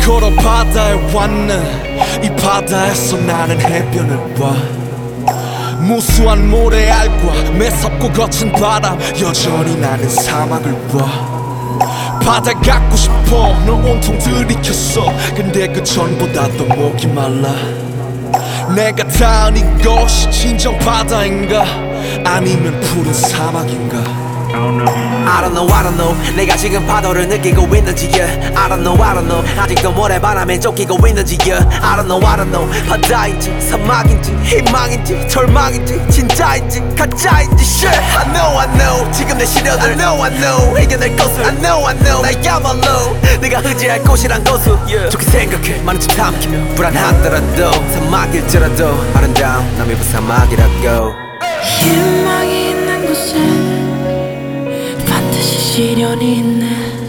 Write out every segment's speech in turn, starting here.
걸어 바다에 왔네. 이 바다에서 나는 해변을 봐. 무수한 모래알과 매섭고 거친 바람, 여전히 나는 사막을 봐. 바다 갖고 싶어 널 온통 들이켰어. 근데 그 전보다 더 목이 말라. 내가 닿은 이곳이 진정 바다인가 아니면 푸른 사막인가. I don't know 내가 지금 파도를 느끼고 있는지 yeah. I don't know 아직도 모래바람에 쫓기고 있는지 yeah. I don't know 바다인지 사막인지 희망인지 절망인지 진짜인지 가짜인지 shit. I know 지금 내 시련을 I know 이겨낼 것을 I know 나야말로 내가 의지할 곳이란 것을 yeah. 좋게 생각해 많은 집 삼키며 불안하더라도 사막일지라도 아름다운 남의 부사막이라고. 희망이 있는 곳에 반드시 시련이 있네.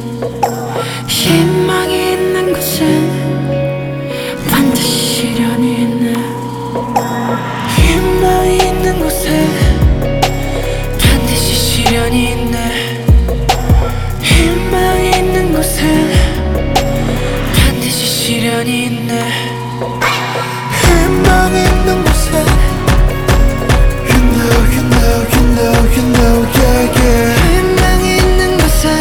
희망이 있는 곳엔 반드시 시련이 있네. 희망이 있는 곳에 반드시 시련이 있네. 희망이 있는 곳엔 반드시 시련이 있네. 희망이 있는 곳에 you know yeah yeah. 희망이 있는 곳엔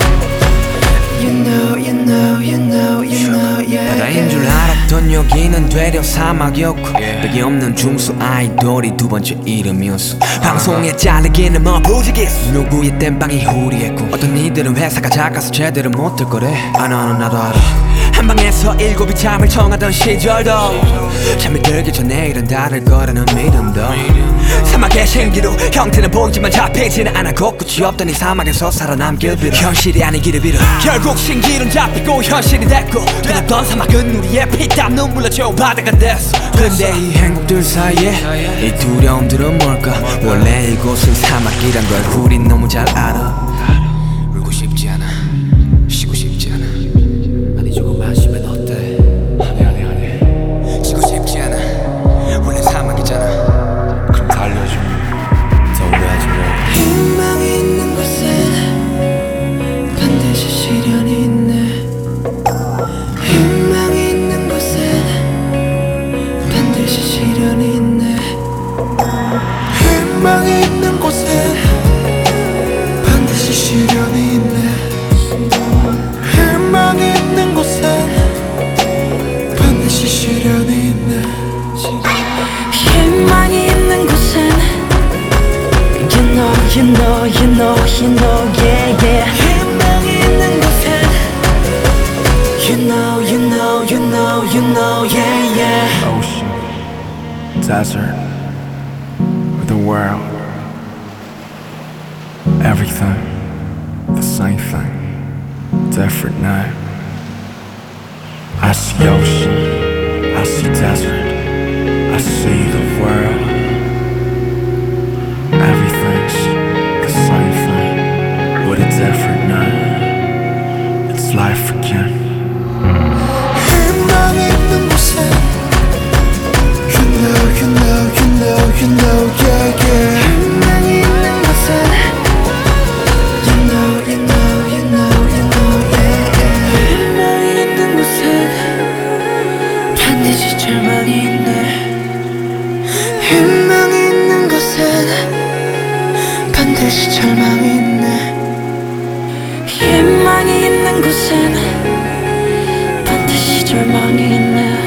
yeah. 바다인 줄 알았던 여기는 되려 사막이었고 벽이 없는 중수 아이돌이 두 번째 이름이었어. 방송에 잘리기는 뭐 부지기수. 누구의 땜빵이 후리했고 어떤 이들은 회사가 작아서 제대로 못할 거래. 나도 알아. 한방에서 일곱이 잠을 청하던 시절도 잠이 들기 전에 일은 다를 거라는 믿음도. 사막의 신기루 형태는 보이지만 잡히지는 않아. 곳곳이 없던 이 사막에서 살아남길 빌어. 현실이 아니기를 빌어. 결국 신기루는 잡히고 현실이 됐고 두렵던 사막은 우리의 피땀 눈물로 채운 바다가 됐어. 근데 이 행복들 사이에 이 두려움들은 뭘까. 원래 이곳은 사막이란 걸 우린 너무 잘 알아. 울고 싶지 않아 쉬고 싶지 않아. 아니 조금 마시면 어때. 아니 쉬고 싶지 않아. 원래 사막이잖아. 그럼 달려줘 더 오래하지 마. 희망이 있는 곳에 반드시 시련이 있네. 희망이 있는 곳에 반드시 시련이 있네. 희망이 있는 곳에 반드시 시련이 있네. 희망이 있는 곳에 반드시 시련이 있네. 희망이 있는 곳엔 you know yeah. 희망이 있는 곳엔 you know yeah. Ocean, desert, with the world, everything, the same thing, different name. I see ocean, I see desert, I see the world, everything's the same thing, with a different name. It's life again. 희망이 있는 곳에 you know yeah yeah. 희망이 있는 곳엔 you know yeah. 희망이 있는 곳엔 반드시 절망이 있네. 희망이 있는 곳엔 반드시 절망이 있네. 희망이 있는 곳엔 반드시 절망이 있네.